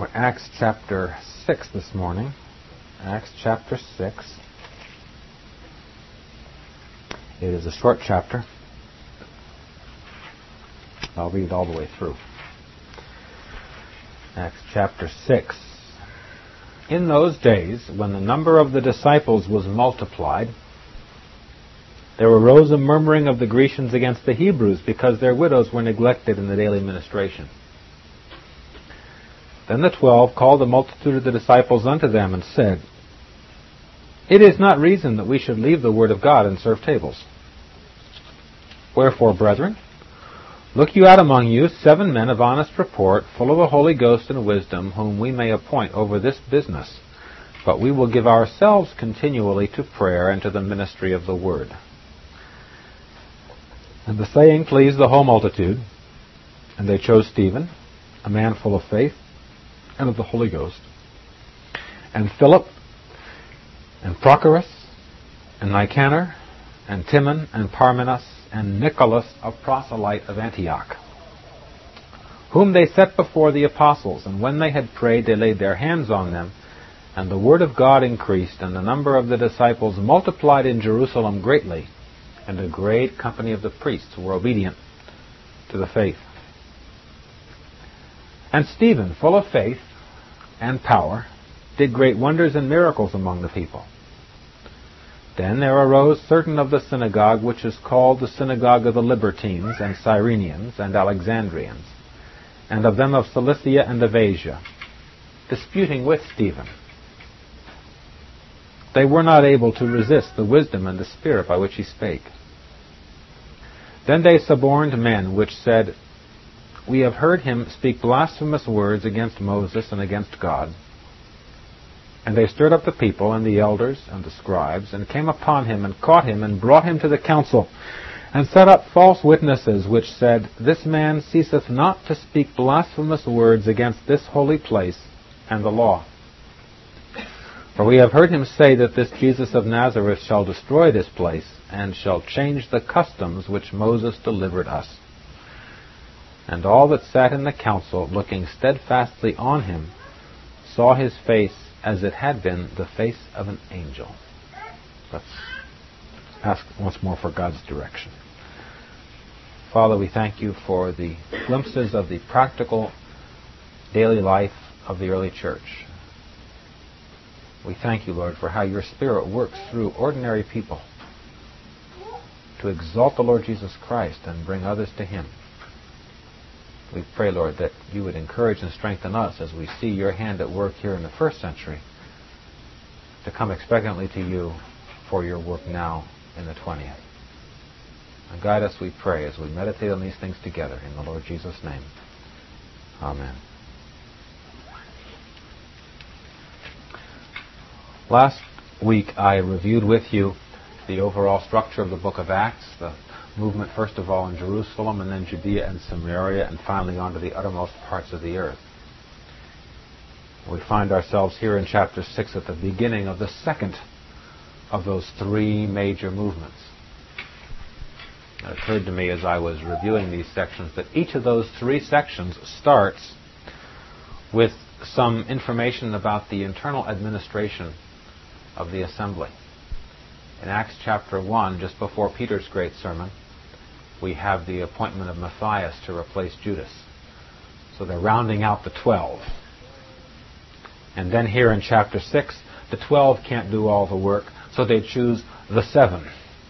Acts chapter 6 this morning. Acts chapter 6. It is a short chapter. I'll read it all the way through. Acts chapter 6. In those days, when the number of the disciples was multiplied, there arose a murmuring of the Grecians against the Hebrews, because their widows were neglected in the daily ministration. Then the 12 called the multitude of the disciples unto them, and said, It is not reason that we should leave the word of God and serve tables. Wherefore, brethren, look you out among you 7 men of honest report, full of the Holy Ghost and wisdom, whom we may appoint over this business. But we will give ourselves continually to prayer and to the ministry of the word. And the saying pleased the whole multitude, and they chose Stephen, a man full of faith and of the Holy Ghost, and Philip, and Prochorus, and Nicanor, and Timon, and Parmenas, and Nicholas, a proselyte of Antioch, whom they set before the apostles. And when they had prayed, they laid their hands on them, and the word of God increased, and the number of the disciples multiplied in Jerusalem greatly, and a great company of the priests were obedient to the faith. And Stephen, full of faith and power, did great wonders and miracles among the people. Then there arose certain of the synagogue, which is called the synagogue of the Libertines, and Cyrenians, and Alexandrians, and of them of Cilicia and of Asia, disputing with Stephen. They were not able to resist the wisdom and the spirit by which he spake. Then they suborned men, which said, We have heard him speak blasphemous words against Moses and against God. And they stirred up the people and the elders and the scribes, and came upon him, and caught him, and brought him to the council, and set up false witnesses, which said, This man ceaseth not to speak blasphemous words against this holy place and the law. For we have heard him say that this Jesus of Nazareth shall destroy this place, and shall change the customs which Moses delivered us. And all that sat in the council, looking steadfastly on him, saw his face as it had been the face of an angel. Let's ask once more for God's direction. Father, we thank you for the glimpses of the practical daily life of the early church. We thank you, Lord, for how your Spirit works through ordinary people to exalt the Lord Jesus Christ and bring others to him. We pray, Lord, that you would encourage and strengthen us as we see your hand at work here in the first century, to come expectantly to you for your work now in the 20th. And guide us, we pray, as we meditate on these things together in the Lord Jesus' name. Amen. Last week I reviewed with you the overall structure of the book of Acts, the movement first of all in Jerusalem, and then Judea and Samaria, and finally on to the uttermost parts of the earth. We find ourselves here in chapter 6 at the beginning of the second of those 3 major movements. It occurred to me as I was reviewing these sections that each of those 3 sections starts with some information about the internal administration of the assembly. In Acts chapter 1, just before Peter's great sermon, we have the appointment of Matthias to replace Judas. So they're rounding out the 12. And then here in chapter 6, the 12 can't do all the work, so they choose the 7.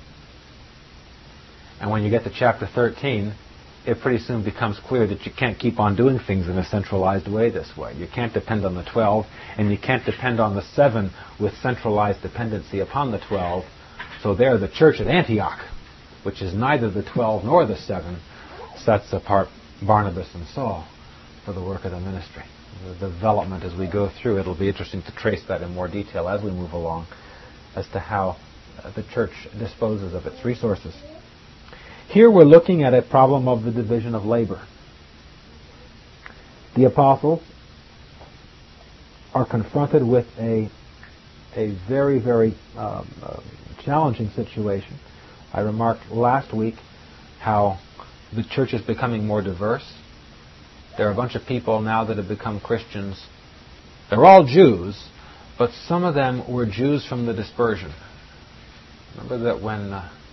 And when you get to chapter 13, it pretty soon becomes clear that you can't keep on doing things in a centralized way this way. You can't depend on the 12, and you can't depend on the 7 with centralized dependency upon the 12. So there, the church at Antioch, which is neither the 12 nor the 7, sets apart Barnabas and Saul for the work of the ministry. The development as we go through, it'll be interesting to trace that in more detail as we move along as to how the church disposes of its resources. Here we're looking at a problem of the division of labor. The apostles are confronted with a very, very challenging situation. I remarked last week how the church is becoming more diverse. There are a bunch of people now that have become Christians They're all Jews, but some of them were Jews from the dispersion. Remember that when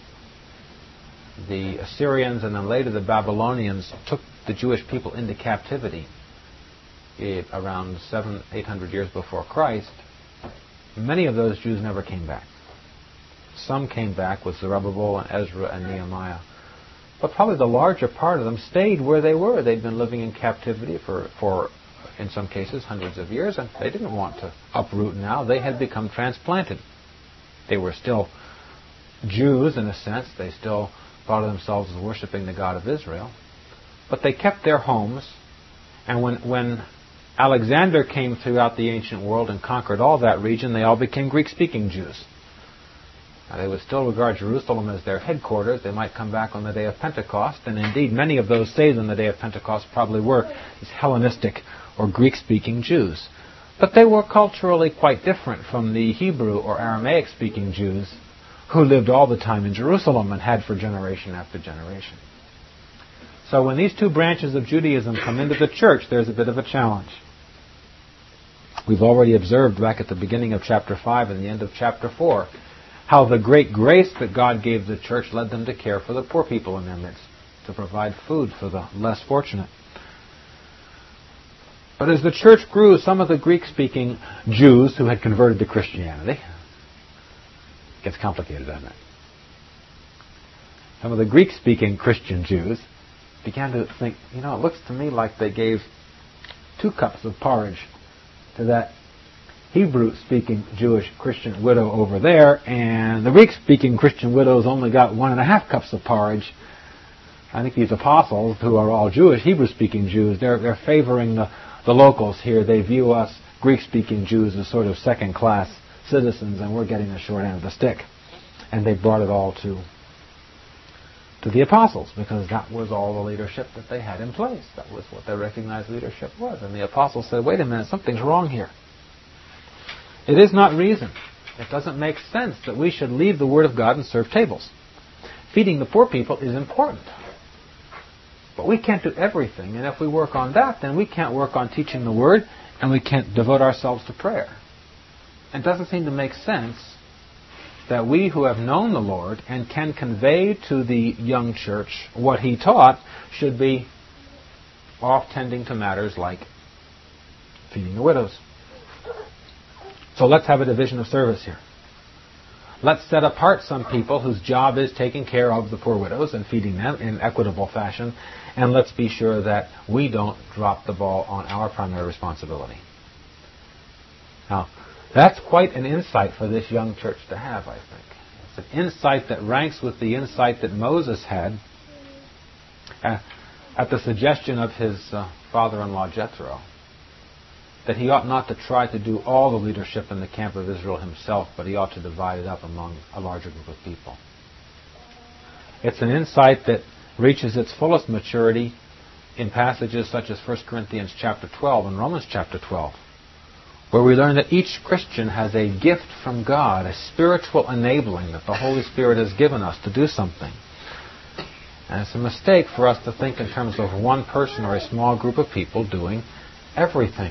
the Assyrians and then later the Babylonians took the Jewish people into captivity around 700-800 years before Christ, many of those Jews never came back. Some came back with Zerubbabel and Ezra and Nehemiah. But probably the larger part of them stayed where they were. They'd been living in captivity for in some cases, hundreds of years, and they didn't want to uproot now. They had become transplanted. They were still Jews in a sense. They still thought of themselves as worshiping the God of Israel. But they kept their homes, and when Alexander came throughout the ancient world and conquered all that region, they all became Greek-speaking Jews. Now, they would still regard Jerusalem as their headquarters. They might come back on the day of Pentecost, and indeed many of those saved on the day of Pentecost probably were these Hellenistic or Greek-speaking Jews. But they were culturally quite different from the Hebrew or Aramaic-speaking Jews who lived all the time in Jerusalem and had for generation after generation. So when these two branches of Judaism come into the church, there's a bit of a challenge. We've already observed back at the beginning of chapter 5 and the end of chapter 4 how the great grace that God gave the church led them to care for the poor people in their midst, to provide food for the less fortunate. But as the church grew, some of the Greek-speaking Jews who had converted to Christianity, it gets complicated, doesn't it? Some of the Greek-speaking Christian Jews began to think, it looks to me like they gave 2 cups of porridge to that Hebrew-speaking Jewish Christian widow over there, and the Greek-speaking Christian widows only got 1.5 cups of porridge. I think these apostles, who are all Jewish, Hebrew-speaking Jews, they're favoring the locals here. They view us Greek-speaking Jews as sort of second-class citizens, and we're getting the short end of the stick. And they brought it all to the apostles, because that was all the leadership that they had in place. That was what they recognized leadership was. And the apostles said, wait a minute, something's wrong here. It is not reason. It doesn't make sense that we should leave the Word of God and serve tables. Feeding the poor people is important. But we can't do everything, and if we work on that, then we can't work on teaching the Word, and we can't devote ourselves to prayer. It doesn't seem to make sense that we who have known the Lord and can convey to the young church what He taught should be off tending to matters like feeding the widows. So let's have a division of service here. Let's set apart some people whose job is taking care of the poor widows and feeding them in equitable fashion, and let's be sure that we don't drop the ball on our primary responsibility. Now, that's quite an insight for this young church to have, I think. It's an insight that ranks with the insight that Moses had at the suggestion of his father-in-law Jethro, that he ought not to try to do all the leadership in the camp of Israel himself, but he ought to divide it up among a larger group of people. It's an insight that reaches its fullest maturity in passages such as 1 Corinthians chapter 12 and Romans chapter 12, where we learn that each Christian has a gift from God, a spiritual enabling that the Holy Spirit has given us to do something. And it's a mistake for us to think in terms of one person or a small group of people doing everything.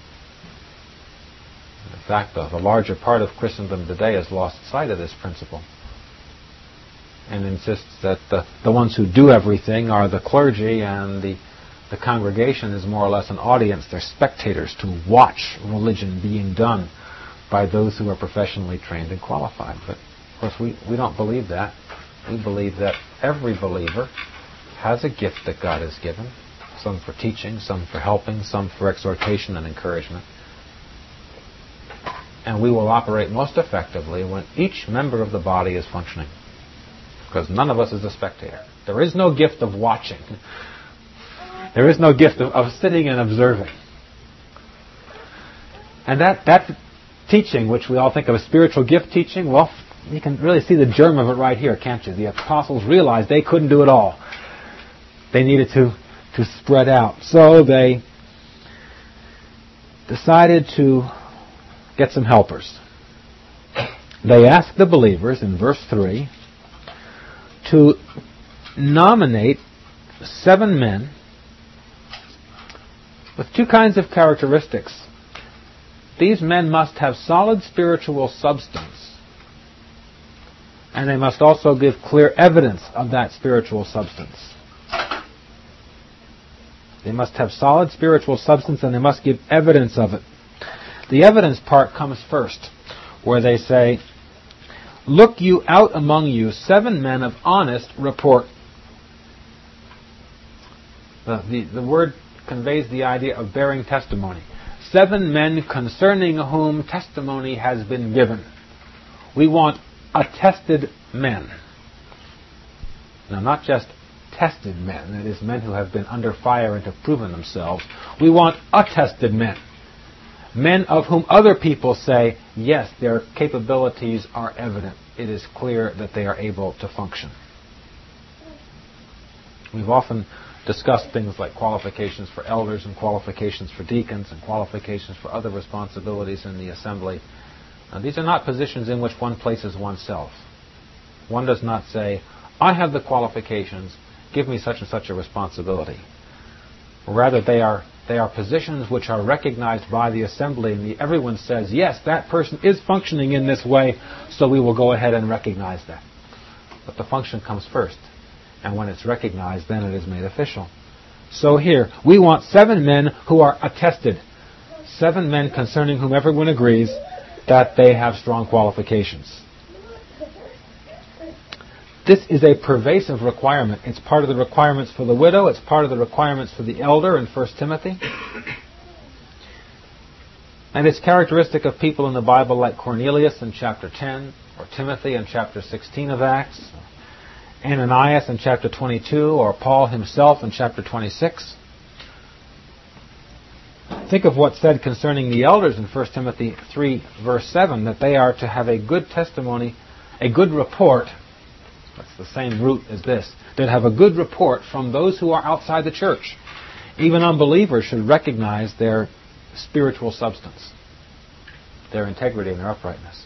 In fact, the larger part of Christendom today has lost sight of this principle and insists that the ones who do everything are the clergy, and the congregation is more or less an audience. They're spectators to watch religion being done by those who are professionally trained and qualified. But, of course, we don't believe that. We believe that every believer has a gift that God has given, some for teaching, some for helping, some for exhortation and encouragement. And we will operate most effectively when each member of the body is functioning, because none of us is a spectator. There is no gift of watching. There is no gift of sitting and observing. And that teaching, which we all think of as spiritual gift teaching, well, you can really see the germ of it right here, can't you? The apostles realized they couldn't do it all. They needed to spread out. So they decided to get some helpers. They asked the believers in verse 3 to nominate 7 men with 2 kinds of characteristics these men must have solid spiritual substance, and they must also give clear evidence of that spiritual substance. They must have solid spiritual substance, and they must give evidence of it. The evidence part comes first, where they say, "Look you out among you 7 men of honest report." The word conveys the idea of bearing testimony. 7 men concerning whom testimony has been given. We want attested men. Now, not just tested men, that is, men who have been under fire and have proven themselves. We want attested men. Men of whom other people say, yes, their capabilities are evident. It is clear that they are able to function. We've often discussed things like qualifications for elders and qualifications for deacons and qualifications for other responsibilities in the assembly. Now, these are not positions in which one places oneself. One does not say, I have the qualifications, give me such and such a responsibility. Rather, they are positions which are recognized by the assembly, and everyone says, yes, that person is functioning in this way, so we will go ahead and recognize that. But the function comes first, and when it's recognized, then it is made official. So here, we want 7 men who are attested, 7 men concerning whom everyone agrees that they have strong qualifications. This is a pervasive requirement. It's part of the requirements for the widow. It's part of the requirements for the elder in 1 Timothy. And it's characteristic of people in the Bible like Cornelius in chapter 10, or Timothy in chapter 16 of Acts, Ananias in chapter 22, or Paul himself in chapter 26. Think of what's said concerning the elders in 1 Timothy 3, verse 7, that they are to have a good testimony, a good report. That's the same root as this. That have a good report from those who are outside the church. Even unbelievers should recognize their spiritual substance, their integrity and their uprightness.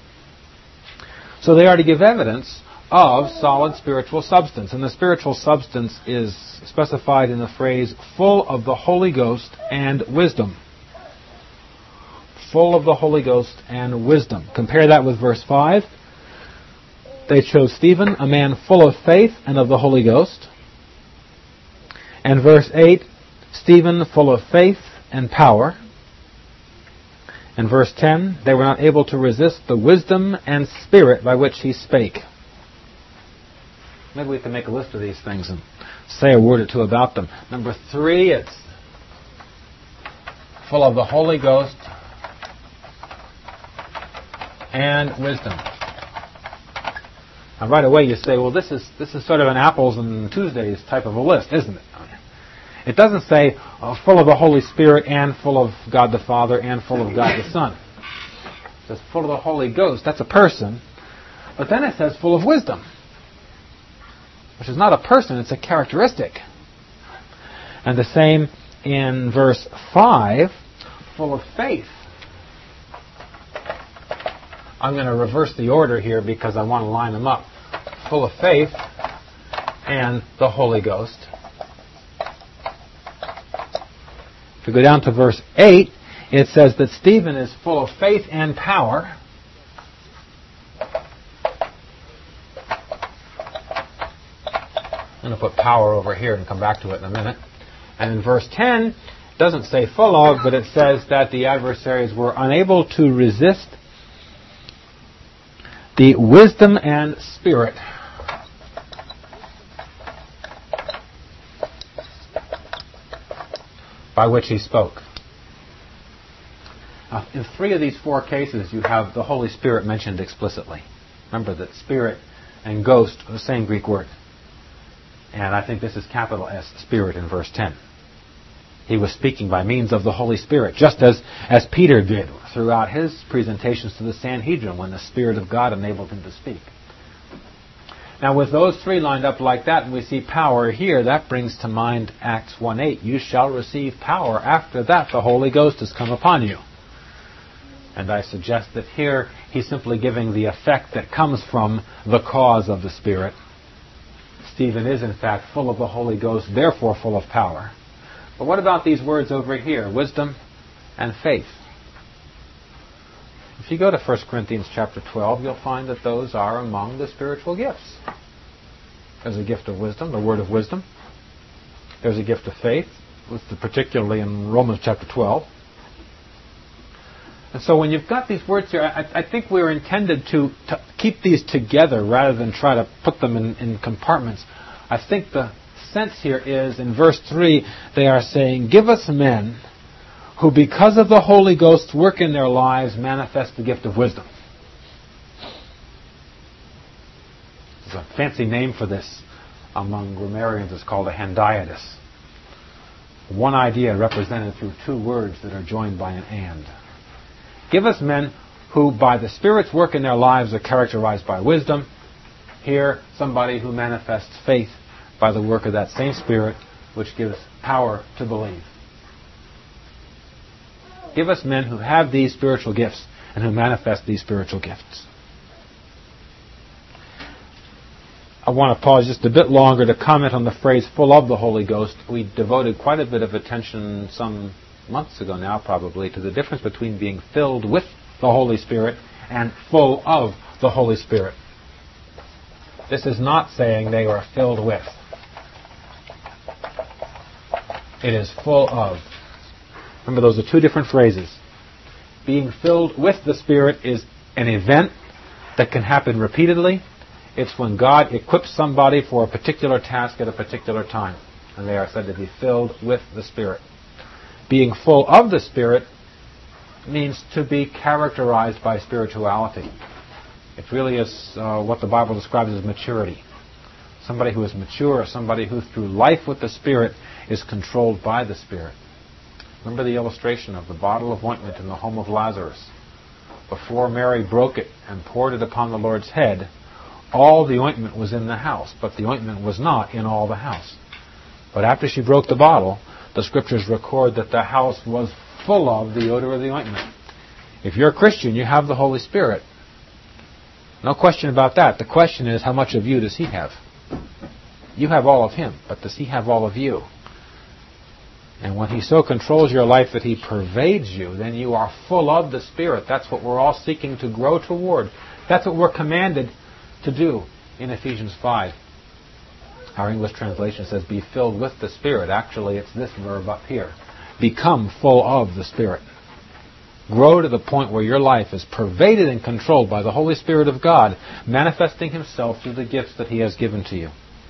So they are to give evidence of solid spiritual substance. And the spiritual substance is specified in the phrase, full of the Holy Ghost and wisdom. Full of the Holy Ghost and wisdom. Compare that with verse 5. They chose Stephen, a man full of faith and of the Holy Ghost. And verse 8, Stephen full of faith and power. And verse 10, they were not able to resist the wisdom and spirit by which he spake. Maybe we can make a list of these things and say a word or two about them. Number 3, it's full of the Holy Ghost and wisdom. Now, right away you say, well, this is sort of an apples and Tuesdays type of a list, isn't it? It doesn't say full of the Holy Spirit and full of God the Father and full of God the Son. It says full of the Holy Ghost. That's a person. But then it says full of wisdom, which is not a person, it's a characteristic. And the same in verse 5, full of faith. I'm going to reverse the order here because I want to line them up. Full of faith and the Holy Ghost. If we go down to verse 8, it says that Stephen is full of faith and power. I'm going to put power over here and come back to it in a minute. And in verse 10, it doesn't say full of, but it says that the adversaries were unable to resist the wisdom and spirit by which he spoke. Now, in 3 of these 4 cases, you have the Holy Spirit mentioned explicitly. Remember that spirit and ghost are the same Greek word. And I think this is capital S, Spirit, in verse 10. He was speaking by means of the Holy Spirit, just as Peter did throughout his presentations to the Sanhedrin when the Spirit of God enabled him to speak. Now, with those 3 lined up like that, and we see power here, that brings to mind Acts 1:8. You shall receive power. After that, the Holy Ghost has come upon you. And I suggest that here, he's simply giving the effect that comes from the cause of the Spirit. Stephen is, in fact, full of the Holy Ghost, therefore full of power. But what about these words over here, wisdom and faith? If you go to 1 Corinthians chapter 12, you'll find that those are among the spiritual gifts. There's a gift of wisdom, the word of wisdom. There's a gift of faith, particularly in Romans chapter 12. And so when you've got these words here, I think we're intended to keep these together rather than try to put them in compartments. I think the sense here is, in verse 3, they are saying, give us men who, because of the Holy Ghost's work in their lives, manifest the gift of wisdom. There's a fancy name for this among grammarians. It's called a hendiadys. One idea represented through two words that are joined by an and. Give us men who, by the Spirit's work in their lives, are characterized by wisdom. Here, somebody who manifests faith by the work of that same Spirit, which gives power to believe. Give us men who have these spiritual gifts and who manifest these spiritual gifts. I want to pause just a bit longer to comment on the phrase full of the Holy Ghost. We devoted quite a bit of attention some months ago now probably to the difference between being filled with the Holy Spirit and full of the Holy Spirit. This is not saying they were filled with. It is full of. Remember, those are two different phrases. Being filled with the Spirit is an event that can happen repeatedly. It's when God equips somebody for a particular task at a particular time, and they are said to be filled with the Spirit. Being full of the Spirit means to be characterized by spirituality. It really is what the Bible describes as maturity. Somebody who is mature, somebody who through life with the Spirit is controlled by the Spirit. Remember the illustration of the bottle of ointment in the home of Lazarus. Before Mary broke it and poured it upon the Lord's head, all the ointment was in the house, but the ointment was not in all the house. But after she broke the bottle, the Scriptures record that the house was full of the odor of the ointment. If you're a Christian, you have the Holy Spirit. No question about that. The question is, how much of you does He have? You have all of Him, but does He have all of you? And when He so controls your life that He pervades you, then you are full of the Spirit. That's what we're all seeking to grow toward. That's what we're commanded to do in Ephesians 5. Our English translation says, be filled with the Spirit. Actually, it's this verb up here. Become full of the Spirit. Grow to the point where your life is pervaded and controlled by the Holy Spirit of God, manifesting Himself through the gifts that He has given to you.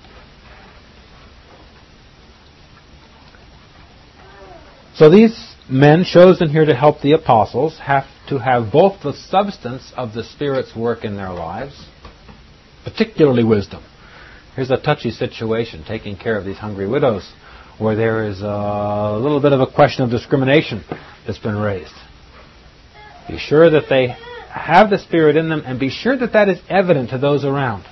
So these men chosen here to help the apostles have to have both the substance of the Spirit's work in their lives, particularly wisdom. Here's a touchy situation, taking care of these hungry widows, where there is a little bit of a question of discrimination that's been raised. Be sure that they have the Spirit in them, and be sure that that is evident to those around.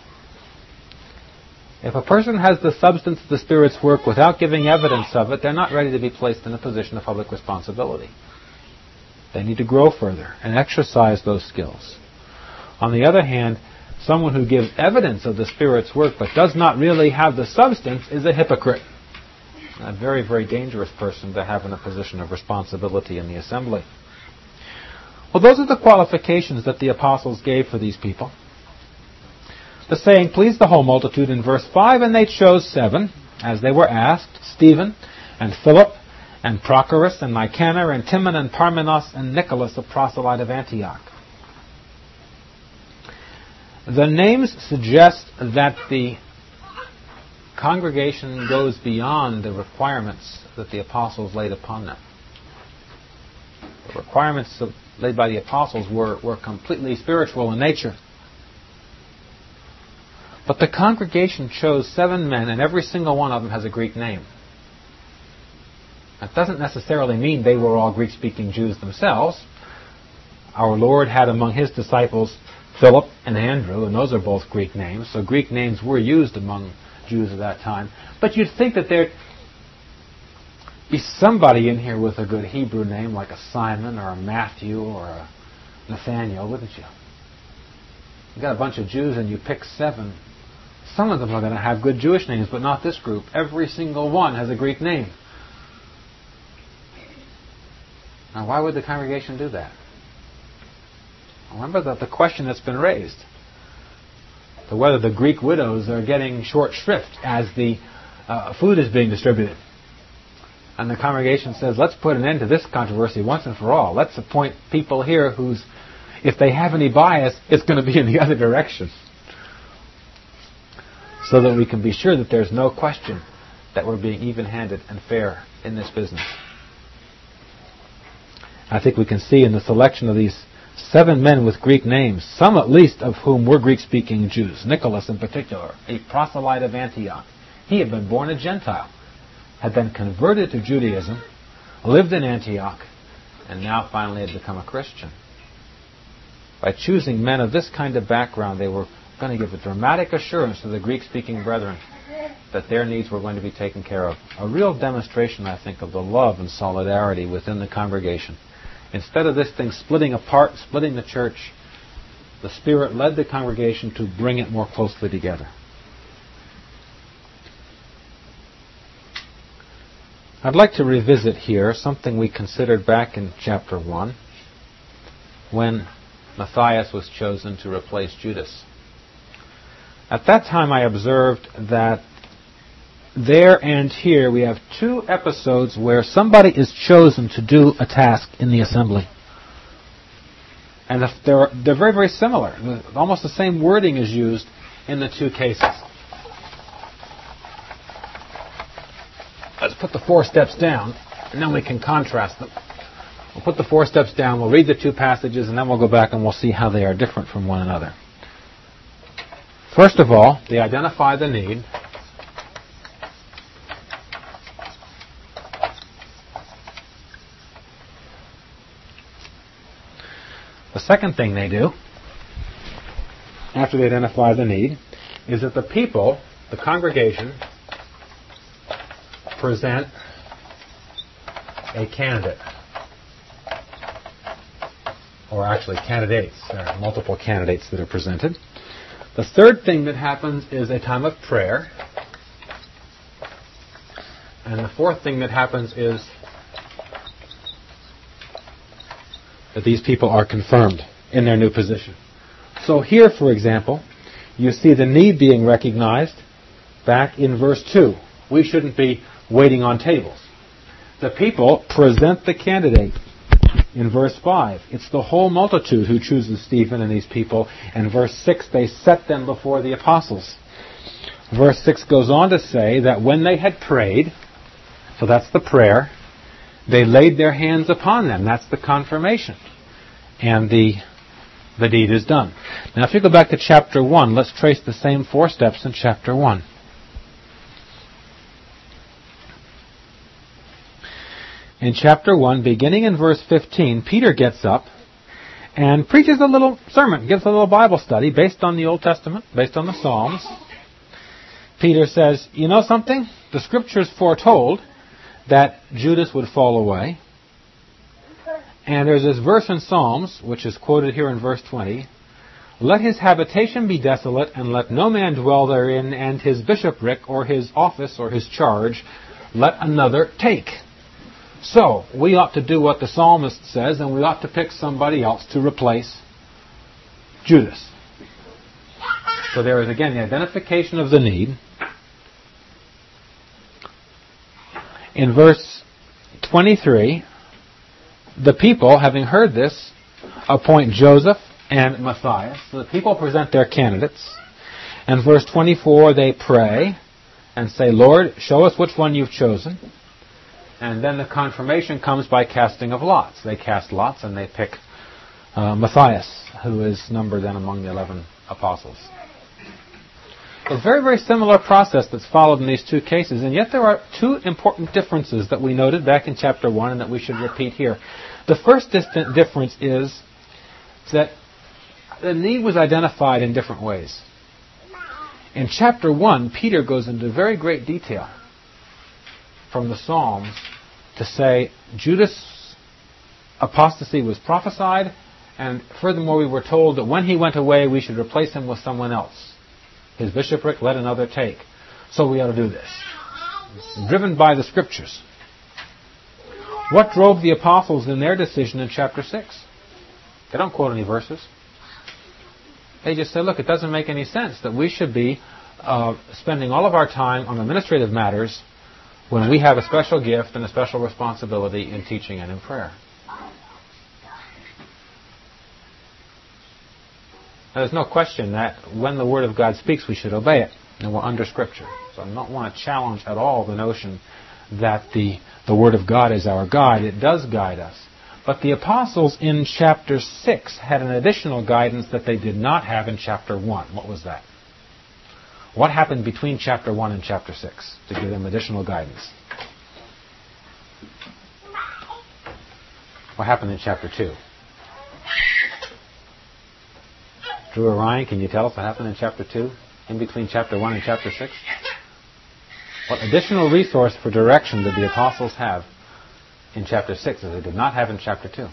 If a person has the substance of the Spirit's work without giving evidence of it, they're not ready to be placed in a position of public responsibility. They need to grow further and exercise those skills. On the other hand, someone who gives evidence of the Spirit's work but does not really have the substance is a hypocrite. A very, very dangerous person to have in a position of responsibility in the assembly. Well, those are the qualifications that the apostles gave for these people. The saying pleased the whole multitude in verse 5, and they chose 7, as they were asked, Stephen, and Philip, and Prochorus, and Nicanor, and Timon, and Parmenas, and Nicholas, a proselyte of Antioch. The names suggest that the congregation goes beyond the requirements that the apostles laid upon them. The requirements laid by the apostles were completely spiritual in nature. But the congregation chose 7 men, and every single one of them has a Greek name. That doesn't necessarily mean they were all Greek-speaking Jews themselves. Our Lord had among His disciples Philip and Andrew, and those are both Greek names, so Greek names were used among Jews of that time. But you'd think that there'd be somebody in here with a good Hebrew name, like a Simon or a Matthew or a Nathaniel, wouldn't you? You got a bunch of Jews and you pick 7. Some of them are going to have good Jewish names, but not this group. Every single one has a Greek name. Now, why would the congregation do that? Remember the question that's been raised. To whether the Greek widows are getting short shrift as the food is being distributed. And the congregation says, let's put an end to this controversy once and for all. Let's appoint people here whose, if they have any bias, it's going to be in the other direction. So that we can be sure that there's no question that we're being even-handed and fair in this business. I think we can see in the selection of these 7 men with Greek names, some at least of whom were Greek-speaking Jews. Nicholas in particular, a proselyte of Antioch. He had been born a Gentile, had then converted to Judaism, lived in Antioch, and now finally had become a Christian. By choosing men of this kind of background, they were going to give a dramatic assurance to the Greek-speaking brethren that their needs were going to be taken care of. A real demonstration, I think, of the love and solidarity within the congregation. Instead of this thing splitting apart, splitting the church, the Spirit led the congregation to bring it more closely together. I'd like to revisit here something we considered back in chapter 1 when Matthias was chosen to replace Judas. At that time I observed that there and here we have 2 episodes where somebody is chosen to do a task in the assembly. And they're very, very similar. Almost the same wording is used in the 2 cases. Let's put the 4 steps down, and then we can contrast them. We'll put the 4 steps down, we'll read the 2 passages, and then we'll go back and we'll see how they are different from one another. First of all, they identify the need. The second thing they do, after they identify the need, is that the people, the congregation, present a candidate. Or actually candidates. There are multiple candidates that are presented. The third thing that happens is a time of prayer. And the fourth thing that happens is that these people are confirmed in their new position. So here, for example, you see the need being recognized back in verse 2. We shouldn't be waiting on tables. The people present the candidate in verse 5. It's the whole multitude who chooses Stephen and these people. And verse 6, they set them before the apostles. Verse 6 goes on to say that when they had prayed, so that's the prayer, they laid their hands upon them. That's the confirmation. And the deed is done. Now if you go back to chapter 1, let's trace the same 4 steps in chapter 1. In chapter 1, beginning in verse 15, Peter gets up and preaches a little sermon, gives a little Bible study based on the Old Testament, based on the Psalms. Peter says, you know something? The Scriptures foretold that Judas would fall away. And there's this verse in Psalms, which is quoted here in verse 20. Let his habitation be desolate, and let no man dwell therein, and his bishopric, or his office, or his charge, let another take. So, we ought to do what the psalmist says, and we ought to pick somebody else to replace Judas. So there is again the identification of the need. In verse 23, the people, having heard this, appoint Joseph and Matthias. So the people present their candidates. And verse 24, they pray and say, Lord, show us which one you've chosen. And then the confirmation comes by casting of lots. They cast lots and they pick Matthias, who is numbered then among the 11 apostles. A very, very similar process that's followed in these 2 cases, and yet there are 2 important differences that we noted back in chapter 1 and that we should repeat here. The first difference is that the need was identified in different ways. In chapter 1, Peter goes into very great detail from the Psalms to say Judas' apostasy was prophesied, and furthermore we were told that when he went away we should replace him with someone else. His bishopric let another take. So we ought to do this. Driven by the Scriptures. What drove the apostles in their decision in chapter 6? They don't quote any verses. They just say, look, it doesn't make any sense that we should be spending all of our time on administrative matters when we have a special gift and a special responsibility in teaching and in prayer. Now, there's no question that when the Word of God speaks, we should obey it, and we're under Scripture. So I don't want to challenge at all the notion that the Word of God is our guide. It does guide us. But the apostles in chapter 6 had an additional guidance that they did not have in chapter 1. What was that? What happened between chapter 1 and chapter 6 to give them additional guidance? What happened in chapter 2? Drew or Ryan, can you tell us what happened in chapter 2, in between chapter 1 and chapter 6? What additional resource for direction did the apostles have in chapter 6 that they did not have in chapter 2?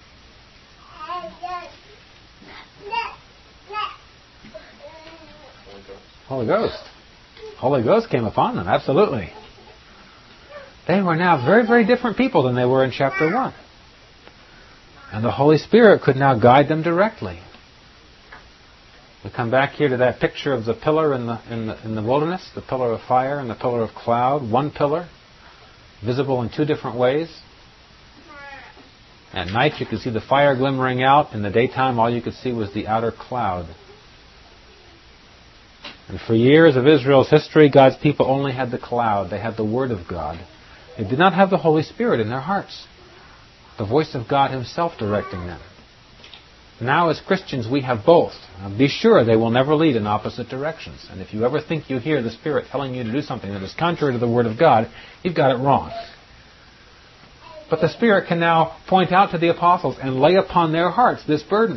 Holy Ghost. Holy Ghost came upon them, absolutely. They were now very, very different people than they were in chapter 1. And the Holy Spirit could now guide them directly. We come back here to that picture of the pillar in the wilderness, the pillar of fire and the pillar of cloud. One pillar, visible in two different ways. At night you could see the fire glimmering out. In the daytime all you could see was the outer cloud. And for years of Israel's history, God's people only had the cloud. They had the Word of God. They did not have the Holy Spirit in their hearts. The voice of God Himself directing them. Now as Christians we have both. Now, be sure they will never lead in opposite directions. And if you ever think you hear the Spirit telling you to do something that is contrary to the Word of God, you've got it wrong. But the Spirit can now point out to the apostles and lay upon their hearts this burden.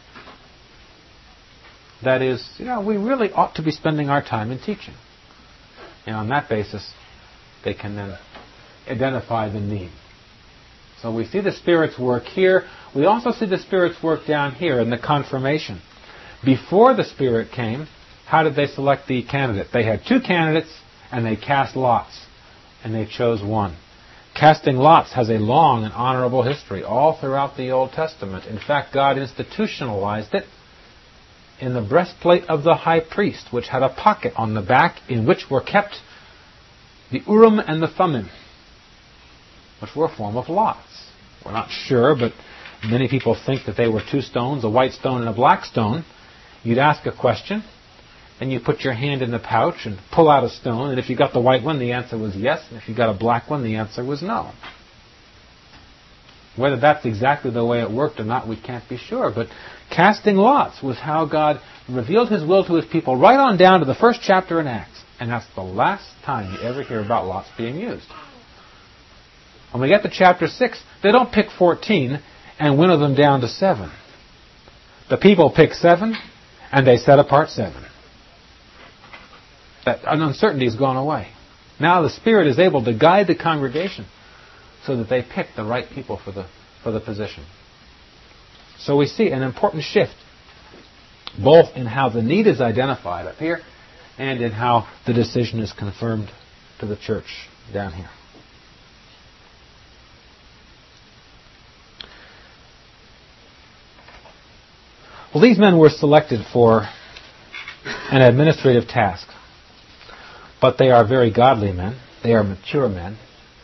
That is, we really ought to be spending our time in teaching. And on that basis, they can then identify the need. So we see the Spirit's work here. We also see the Spirit's work down here in the confirmation. Before the Spirit came, how did they select the candidate? They had two candidates, and they cast lots, and they chose one. Casting lots has a long and honorable history all throughout the Old Testament. In fact, God institutionalized it in the breastplate of the high priest, which had a pocket on the back in which were kept the Urim and the Thummim, which were a form of lots. We're not sure, but many people think that they were two stones, a white stone and a black stone. You'd ask a question, and you put your hand in the pouch and pull out a stone, and if you got the white one, the answer was yes, and if you got a black one, the answer was no. Whether that's exactly the way it worked or not, we can't be sure, but casting lots was how God revealed His will to His people right on down to the first chapter in Acts, and that's the last time you ever hear about lots being used. When we get to chapter 6, they don't pick 14 and winnow them down to 7. The people pick 7, and they set apart 7. That uncertainty has gone away. Now the Spirit is able to guide the congregation so that they pick the right people for the position. So we see an important shift, both in how the need is identified up here and in how the decision is confirmed to the church down here. Well, these men were selected for an administrative task, but they are very godly men. They are mature men.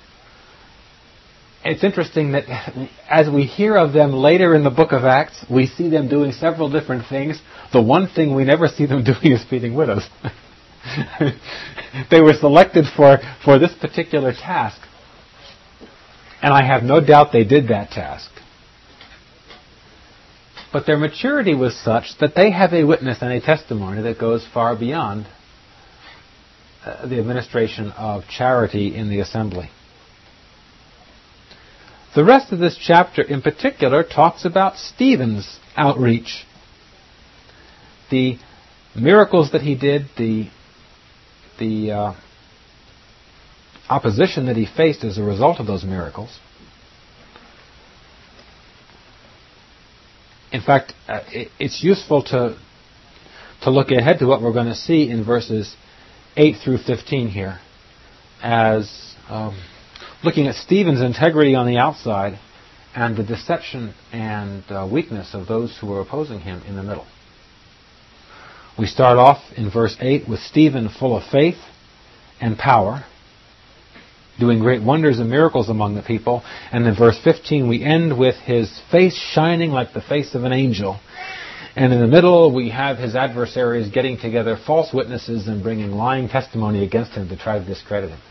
It's interesting that as we hear of them later in the book of Acts, we see them doing several different things. The one thing we never see them doing is feeding widows. They were selected for this particular task, and I have no doubt they did that task. But their maturity was such that they have a witness and a testimony that goes far beyond the administration of charity in the assembly. The rest of this chapter in particular talks about Stephen's outreach. The miracles that he did, the opposition that he faced as a result of those miracles. In fact, it's useful to look ahead to what we're going to see in verses 8 through 15 here, as looking at Stephen's integrity on the outside and the deception and weakness of those who were opposing him in the middle. We start off in verse 8 with Stephen full of faith and power, doing great wonders and miracles among the people. And in verse 15 we end with his face shining like the face of an angel. And in the middle we have his adversaries getting together false witnesses and bringing lying testimony against him to try to discredit him.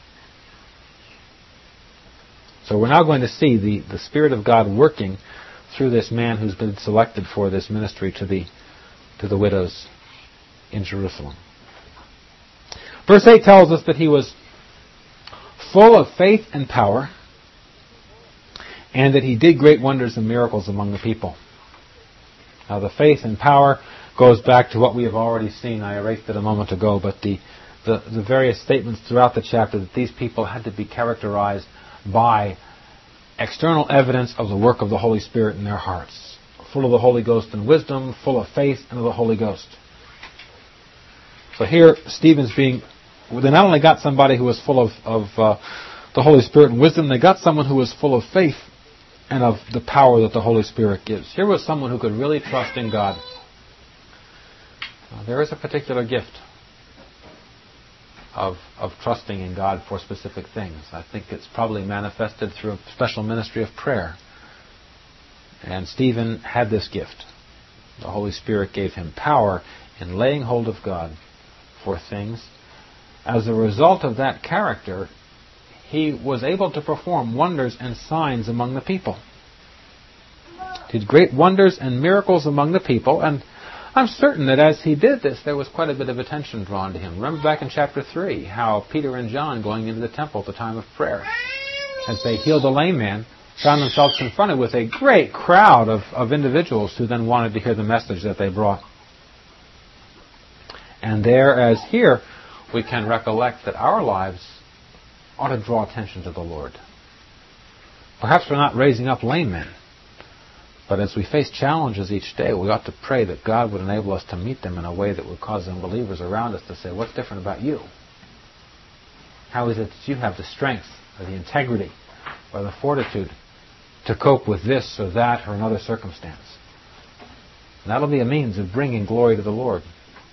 So we're now going to see the Spirit of God working through this man who's been selected for this ministry to the widows in Jerusalem. Verse 8 tells us that he was full of faith and power, and that he did great wonders and miracles among the people. Now the faith and power goes back to what we have already seen. I erased it a moment ago, but the various statements throughout the chapter that these people had to be characterized by external evidence of the work of the Holy Spirit in their hearts. Full of the Holy Ghost and wisdom, full of faith and of the Holy Ghost. So here, Stephen's they not only got somebody who was full of the Holy Spirit and wisdom, they got someone who was full of faith and of the power that the Holy Spirit gives. Here was someone who could really trust in God. There is a particular gift of trusting in God for specific things. I think it's probably manifested through a special ministry of prayer. And Stephen had this gift. The Holy Spirit gave him power in laying hold of God for things. As a result of that character, he was able to perform wonders and signs among the people. He did great wonders and miracles among the people, and I'm certain that as he did this, there was quite a bit of attention drawn to him. Remember back in chapter 3, how Peter and John, going into the temple at the time of prayer, as they healed a lame man, found themselves confronted with a great crowd of individuals who then wanted to hear the message that they brought. And there, as here, we can recollect that our lives ought to draw attention to the Lord. Perhaps we're not raising up lame men, but as we face challenges each day, we ought to pray that God would enable us to meet them in a way that would cause unbelievers around us to say, what's different about you? How is it that you have the strength or the integrity or the fortitude to cope with this or that or another circumstance? And that'll be a means of bringing glory to the Lord.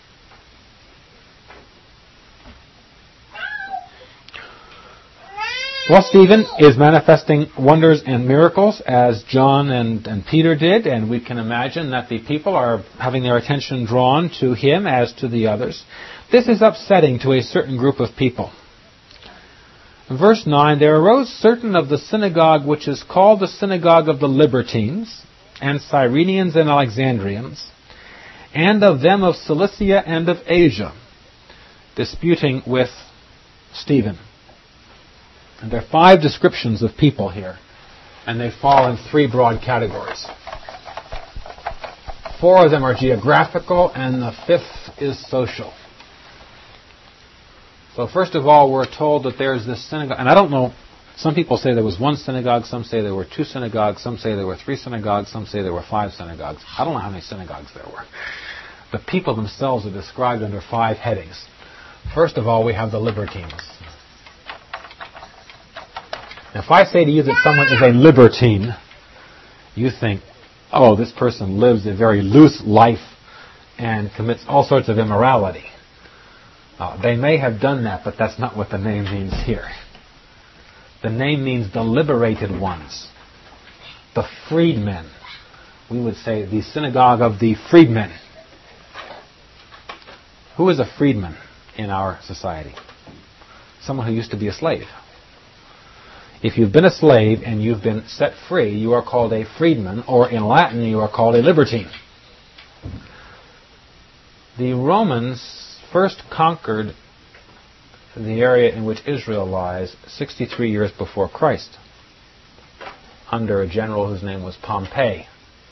Well, Stephen is manifesting wonders and miracles as John and Peter did, and we can imagine that the people are having their attention drawn to him as to the others. This is upsetting to a certain group of people. In verse 9, there arose certain of the synagogue which is called the synagogue of the Libertines, and Cyrenians and Alexandrians, and of them of Cilicia and of Asia, disputing with Stephen. And there are 5 descriptions of people here, and they fall in 3 broad categories. 4 of them are geographical, and the 5th is social. So first of all, we're told that there's this synagogue, and I don't know, some people say there was 1 synagogue, some say there were 2 synagogues, some say there were 3 synagogues, some say there were 5 synagogues. I don't know how many synagogues there were. The people themselves are described under 5 headings. First of all, we have the Libertines. If I say to you that someone is a libertine, you think, oh, this person lives a very loose life and commits all sorts of immorality. They may have done that, but that's not what the name means here. The name means the liberated ones, the freedmen. We would say the synagogue of the freedmen. Who is a freedman in our society? Someone who used to be a slave. If you've been a slave and you've been set free, you are called a freedman, or in Latin, you are called a libertine. The Romans first conquered the area in which Israel lies 63 years before Christ, under a general whose name was Pompey.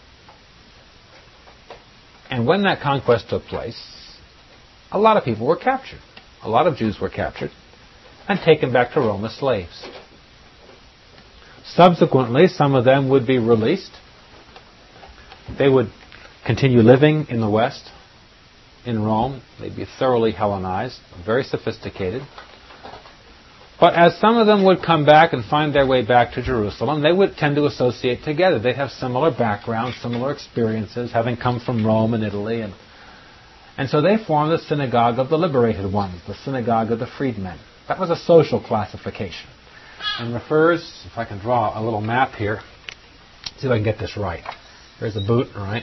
And when that conquest took place, a lot of people were captured. A lot of Jews were captured and taken back to Rome as slaves. Subsequently, some of them would be released. They would continue living in the West, in Rome. They'd be thoroughly Hellenized, very sophisticated. But as some of them would come back and find their way back to Jerusalem, they would tend to associate together. They'd have similar backgrounds, similar experiences, having come from Rome and Italy. And so they formed the synagogue of the liberated ones, the synagogue of the freedmen. That was a social classification. And refers, if I can draw a little map here, see if I can get this right. Here's the boot, right?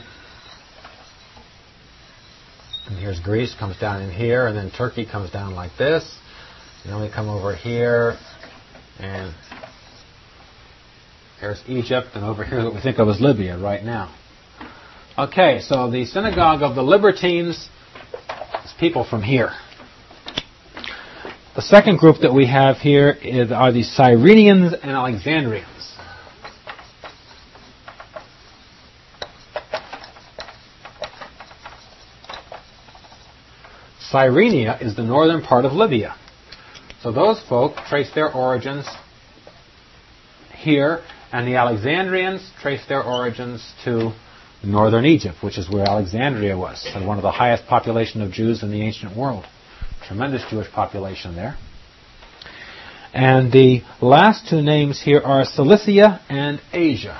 And here's Greece, comes down in here, and then Turkey comes down like this. And then we come over here, and there's Egypt, and over here what we think of as Libya right now. Okay, so the synagogue of the libertines is people from here. The second group that we have here are the Cyrenians and Alexandrians. Cyrenia is the northern part of Libya. So those folk trace their origins here, and the Alexandrians trace their origins to northern Egypt, which is where Alexandria was, and one of the highest population of Jews in the ancient world. Tremendous Jewish population there. And the last two names here are Cilicia and Asia.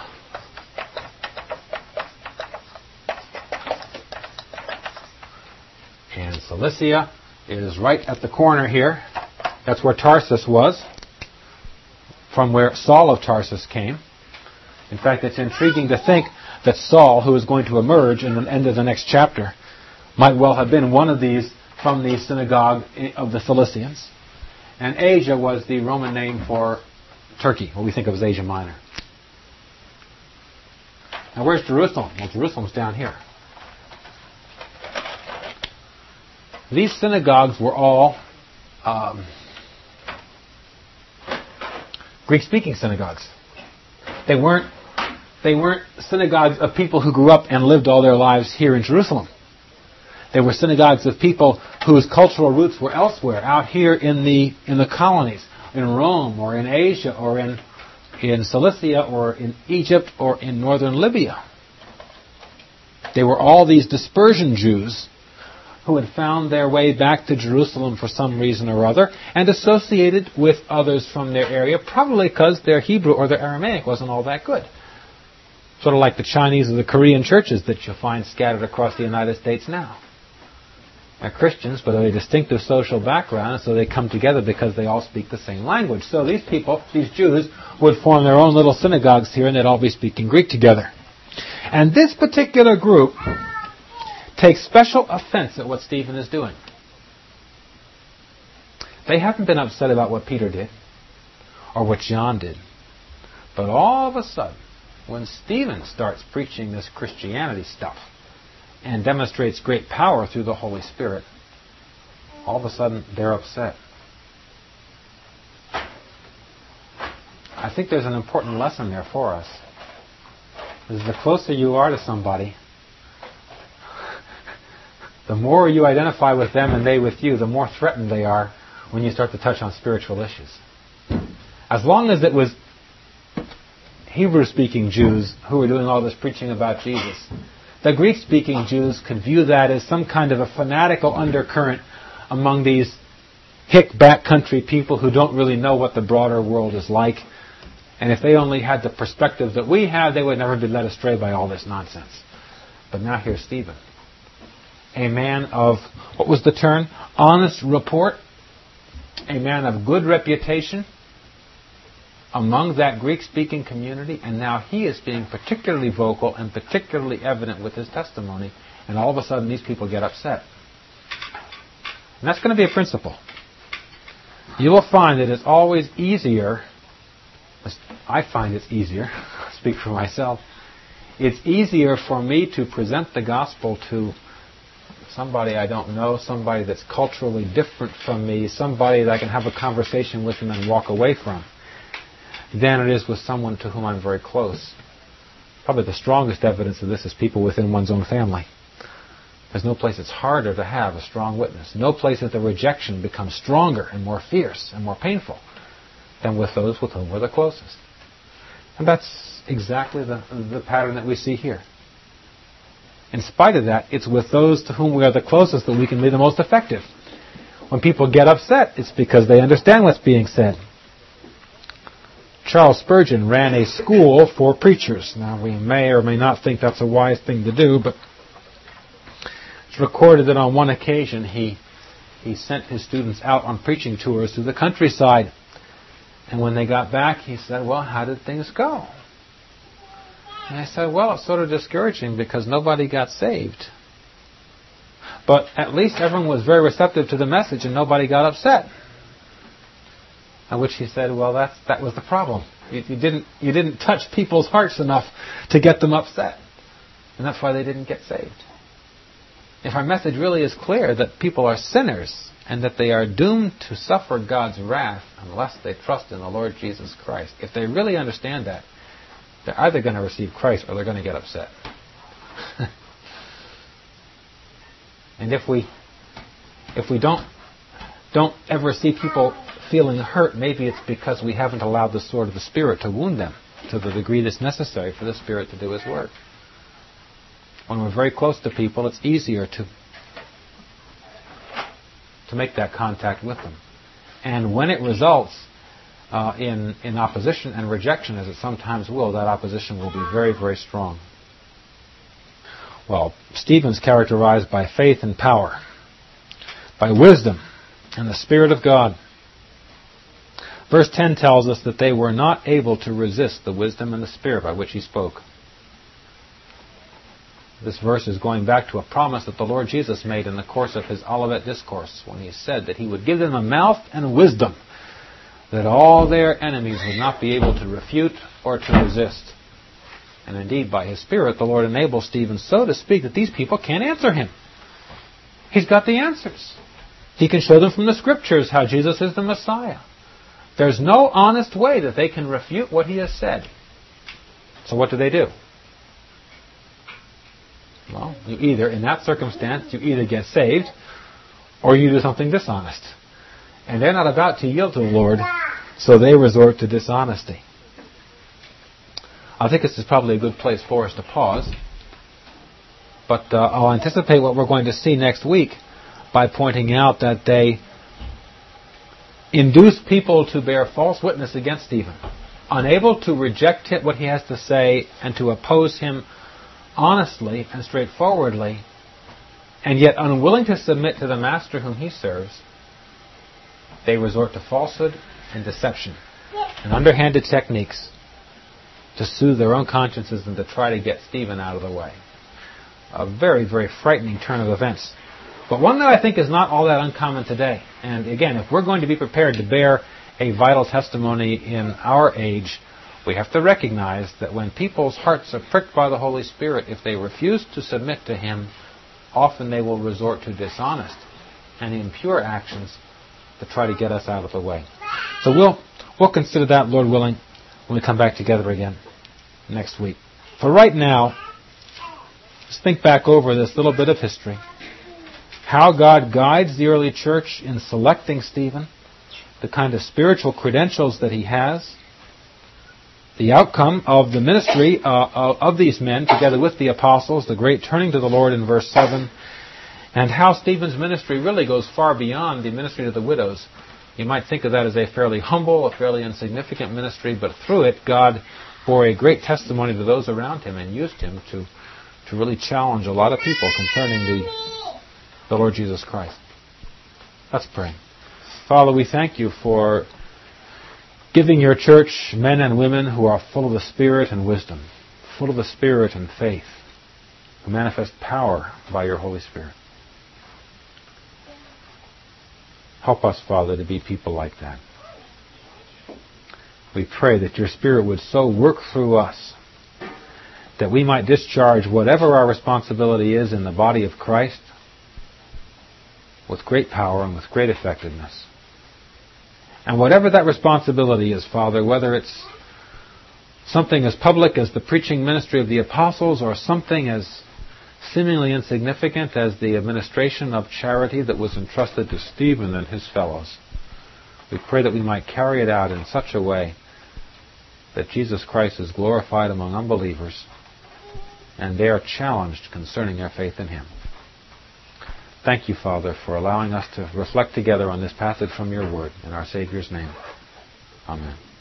And Cilicia is right at the corner here. That's where Tarsus was, from where Saul of Tarsus came. In fact, it's intriguing to think that Saul, who is going to emerge in the end of the next chapter, might well have been one of these from the synagogue of the Cilicians. And Asia was the Roman name for Turkey, what we think of as Asia Minor. Now where's Jerusalem? Well, Jerusalem's down here. These synagogues were all Greek-speaking synagogues. They weren't synagogues of people who grew up and lived all their lives here in Jerusalem. They were synagogues of people whose cultural roots were elsewhere, out here in the colonies, in Rome or in Asia or in Cilicia or in Egypt or in northern Libya. They were all these dispersion Jews who had found their way back to Jerusalem for some reason or other and associated with others from their area, probably because their Hebrew or their Aramaic wasn't all that good. Sort of like the Chinese or the Korean churches that you'll find scattered across the United States now. They're Christians, but of a distinctive social background, so they come together because they all speak the same language. So these people, these Jews, would form their own little synagogues here, and they'd all be speaking Greek together. And this particular group takes special offense at what Stephen is doing. They haven't been upset about what Peter did or what John did. But all of a sudden, when Stephen starts preaching this Christianity stuff and demonstrates great power through the Holy Spirit, all of a sudden they're upset. I think there's an important lesson there for us. Is the closer you are to somebody, the more you identify with them and they with you, the more threatened they are when you start to touch on spiritual issues. As long as it was Hebrew-speaking Jews who were doing all this preaching about Jesus, the Greek-speaking Jews could view that as some kind of a fanatical undercurrent among these hick backcountry people who don't really know what the broader world is like. And if they only had the perspective that we have, they would never be led astray by all this nonsense. But now here's Stephen, a man of, what was the term? Honest report, a man of good reputation among that Greek-speaking community, and now he is being particularly vocal and particularly evident with his testimony, and all of a sudden these people get upset. And that's going to be a principle. You will find that it's always easier, I find it's easier, I speak for myself, it's easier for me to present the gospel to somebody I don't know, somebody that's culturally different from me, somebody that I can have a conversation with and then walk away from, than it is with someone to whom I'm very close. Probably the strongest evidence of this is people within one's own family. There's no place it's harder to have a strong witness. No place that the rejection becomes stronger and more fierce and more painful than with those with whom we're the closest. And that's exactly the pattern that we see here. In spite of that, it's with those to whom we are the closest that we can be the most effective. When people get upset, it's because they understand what's being said. Charles Spurgeon ran a school for preachers. Now, we may or may not think that's a wise thing to do, but It's recorded that on one occasion he sent his students out on preaching tours through the countryside. And when they got back, he said, well, how did things go? And I said, well, it's sort of discouraging because nobody got saved. But at least everyone was very receptive to the message and nobody got upset. At which he said, well, that was the problem. You didn't touch people's hearts enough to get them upset. And that's why they didn't get saved. If our message really is clear that people are sinners and that they are doomed to suffer God's wrath unless they trust in the Lord Jesus Christ, if they really understand that, they're either going to receive Christ or they're going to get upset. And if we don't ever see people feeling hurt, maybe it's because we haven't allowed the sword of the Spirit to wound them to the degree that's necessary for the Spirit to do His work. When we're very close to people, it's easier to make that contact with them. And when it results in opposition and rejection, as it sometimes will, that opposition will be very, very strong. Well, Stephen's characterized by faith and power, by wisdom and the Spirit of God. Verse 10 tells us that they were not able to resist the wisdom and the Spirit by which he spoke. This verse is going back to a promise that the Lord Jesus made in the course of His Olivet Discourse when He said that He would give them a mouth and wisdom that all their enemies would not be able to refute or to resist. And indeed, by His Spirit, the Lord enables Stephen so to speak that these people can't answer him. He's got the answers. He can show them from the Scriptures how Jesus is the Messiah. There's no honest way that they can refute what He has said. So what do? Well, in that circumstance, you either get saved or you do something dishonest. And they're not about to yield to the Lord, so they resort to dishonesty. I think this is probably a good place for us to pause. But I'll anticipate what we're going to see next week by pointing out that they induce people to bear false witness against Stephen, unable to reject what he has to say and to oppose him honestly and straightforwardly, and yet unwilling to submit to the master whom he serves. They resort to falsehood and deception and underhanded techniques to soothe their own consciences and to try to get Stephen out of the way. A very, very frightening turn of events. But one that I think is not all that uncommon today. And again, if we're going to be prepared to bear a vital testimony in our age, we have to recognize that when people's hearts are pricked by the Holy Spirit, if they refuse to submit to Him, often they will resort to dishonest and impure actions to try to get us out of the way. So we'll consider that, Lord willing, when we come back together again next week. For right now, let's think back over this little bit of history. How God guides the early church in selecting Stephen, the kind of spiritual credentials that he has, the outcome of the ministry of these men together with the apostles, the great turning to the Lord in verse 7, and how Stephen's ministry really goes far beyond the ministry to the widows. You might think of that as a fairly humble, a fairly insignificant ministry, but through it God bore a great testimony to those around him and used him to really challenge a lot of people concerning the Lord Jesus Christ. Let's pray. Father, we thank You for giving Your church men and women who are full of the Spirit and wisdom, full of the Spirit and faith, who manifest power by Your Holy Spirit. Help us, Father, to be people like that. We pray that Your Spirit would so work through us that we might discharge whatever our responsibility is in the body of Christ with great power and with great effectiveness. And whatever that responsibility is, Father, whether it's something as public as the preaching ministry of the apostles or something as seemingly insignificant as the administration of charity that was entrusted to Stephen and his fellows, we pray that we might carry it out in such a way that Jesus Christ is glorified among unbelievers and they are challenged concerning their faith in Him. Thank You, Father, for allowing us to reflect together on this passage from Your Word. In our Savior's name. Amen.